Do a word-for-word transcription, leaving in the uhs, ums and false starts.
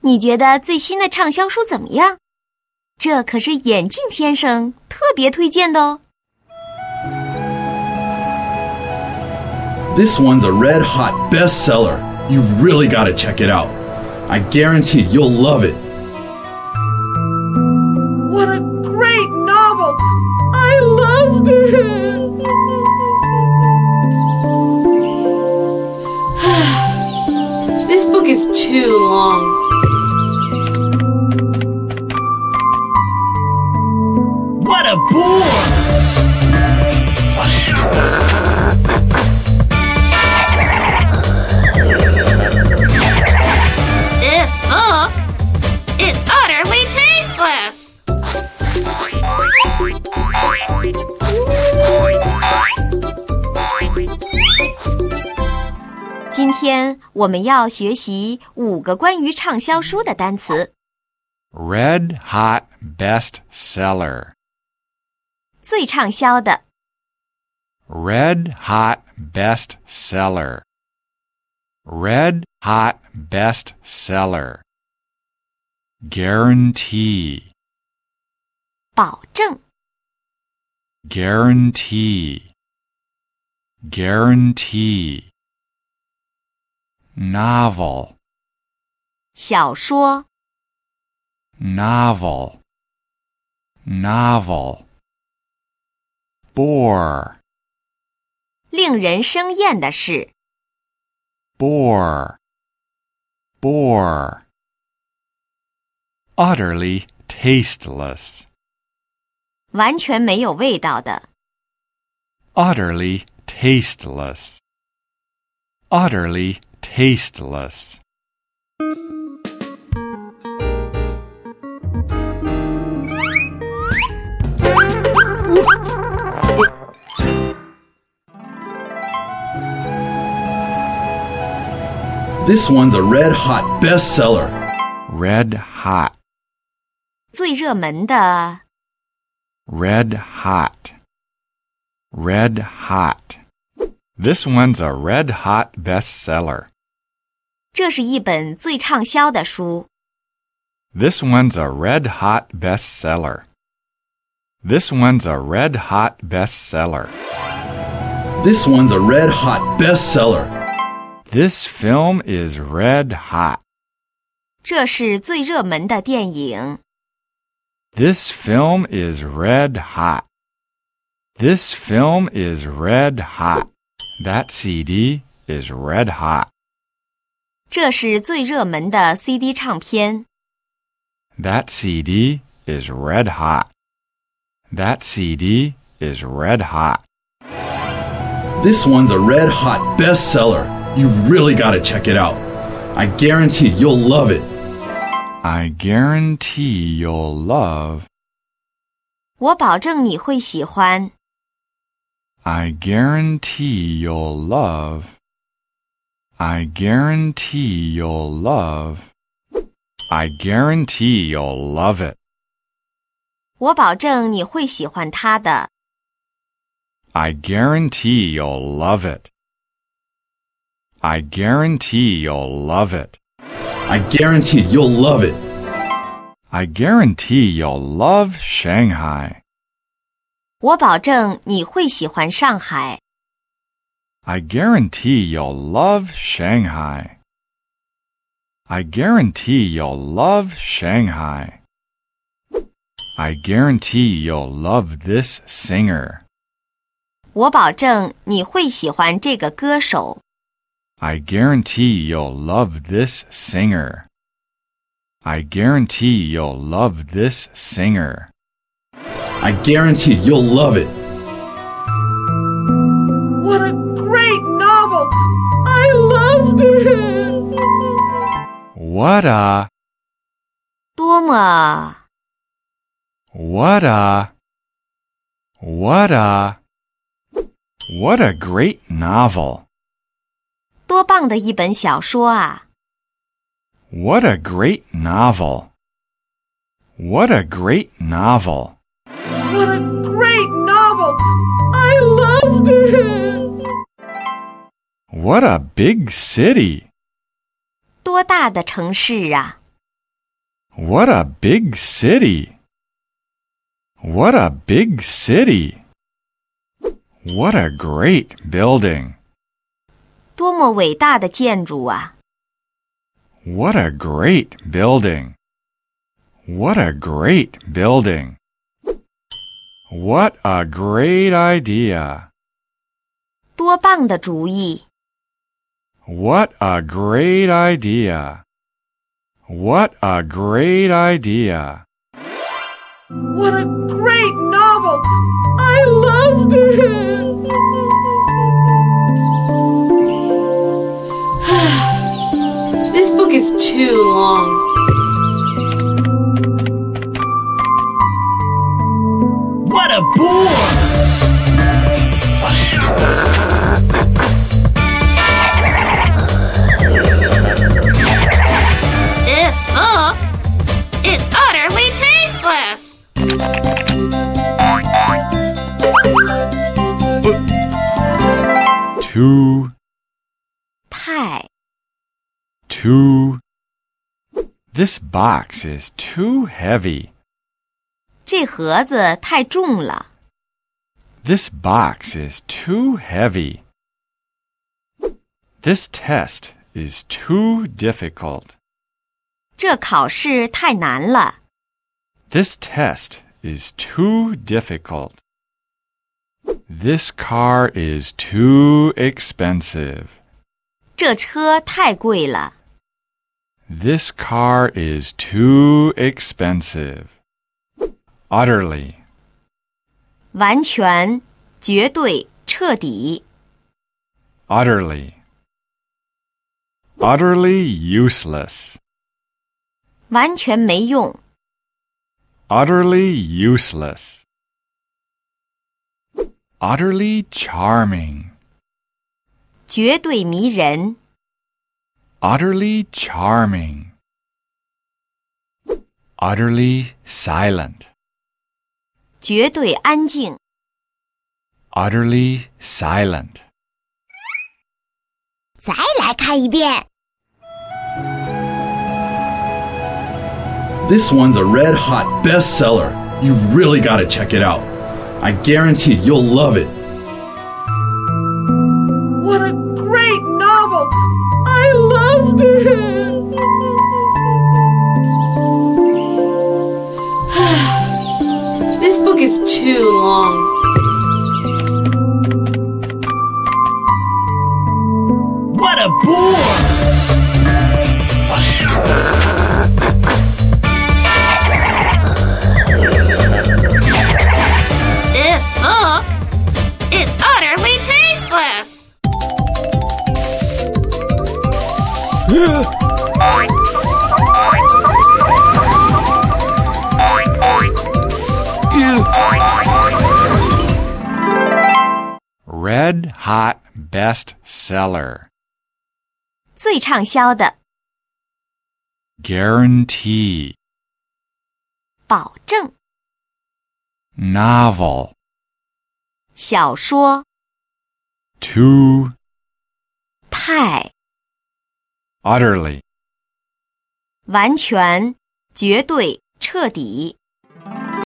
你觉得最新的畅销书怎么样？这可是眼镜先生特别推荐的哦。 This one's a red-hot bestseller. You've really got to check it out. I guarantee you'll love it. What a great novel! I loved it! This book is too long. What a bore! This book is utterly tasteless. 今天我们要学习五个关于畅销书的单词。 Red hot bestseller. 最畅销的 Red hot bestseller. Red hot bestseller. Guarantee. 保证 Guarantee. Guarantee. Novel. 小说 Novel. Novel. Bore. 令人生厌的事 Bore. Bore. Utterly tasteless. 完全没有味道的 Utterly tasteless. Utterly tasteless. This one's a red-hot bestseller. Red hot. 最热门的 Red hot. Red hot. This one's a red hot bestseller. 这是一本最畅销的书 This one's a red hot bestseller. This one's a red hot bestseller. This one's a red-hot bestseller. This film is red hot. 这是最热门的电影 This film is red hot. This film is red hot. That C D is red hot. 这是最热门的 C D 唱片 That C D is red hot. That C D is red hot. This one's a red-hot bestseller. You've really got to check it out. I guarantee you'll love it. I guarantee you'll love. 我保证你会喜欢 I guarantee you'll love. I guarantee you'll love. I guarantee you'll love it. 我保证你会喜欢它的 I guarantee you'll love it. I guarantee you'll love it. I guarantee you'll love it. I guarantee you'll love Shanghai. 我保证你会喜欢上海 I guarantee you'll love Shanghai. I guarantee you'll love Shanghai. I guarantee you'll love this singer. 我保证你会喜欢这个歌手 I guarantee you'll love this singer. I guarantee you'll love this singer. I guarantee you'll love it. What a great novel! I loved it! What a, 多么 what a, what a, what a great novel. 多棒的一本小说啊 What a great novel. What a great novel. What a great novel! I loved it! What a big city. 多大的城市啊 What a big city! What a big city! What a great building! 多么伟大的建筑啊！ What a great building! What a great building! What a great idea! 多棒的主意！ What a great idea! What a great idea! What a great novel! I loved it! This book is too long. What a bore! This book is utterly tasteless. Too, 太 too. This box is too heavy. 这盒子太重了。 This box is too heavy. This test is too difficult. 这考试太难了。 This test is too difficult. This car is too expensive. 这车太贵了。 This car is too expensive. Utterly. 完全、绝对、彻底。 Utterly. Utterly useless. 完全没用。 Utterly useless. Utterly charming. 绝对迷人。 Utterly charming. Utterly silent. 绝对安静。 Utterly silent. 再来看一遍。 This one's a red-hot bestseller. You've really got to check it out. I guarantee you'll love it. What a great novel! I loved it! This book is too long. What a bore! This book is utterly tasteless. Red hot bestseller. 最畅销的。 Guarantee. 保证。 Novel. 小说。 Too. 太。 Utterly. 完全、绝对、彻底。